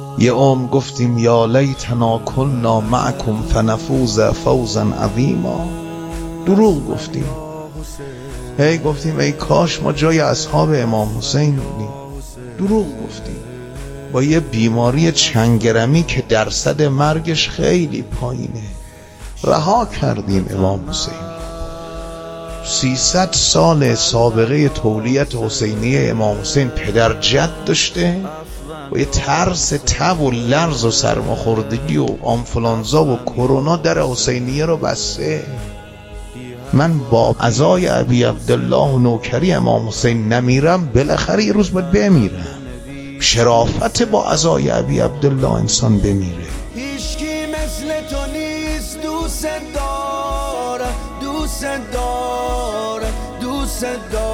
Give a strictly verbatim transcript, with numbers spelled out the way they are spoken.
یه عمر گفتیم یا لیتنا کنا معکم فنفوز فوزا عظیما. دروغ گفتیم، هی گفتیم ای کاش ما جای اصحاب امام حسین بودیم. دروغ گفتیم با یه بیماری چنگرمی که درصد مرگش خیلی پایینه رها کردیم امام حسین. سیصد سال سابقه تولیت حسینیه امام حسین پدر جد داشته و یه ترس تب و لرز و سرماخوردگی و آنفلانزا و کرونا در حسینیه رو بسته. من با عزای ابی عبدالله و نوکری امام حسین نمیرم، بالاخره یه روز باید بمیرم. شرافت با عزای ابی عبدالله انسان بمیره. هیچکی مثل تو نیست، دوست دارم دوست دارم دوست دارم.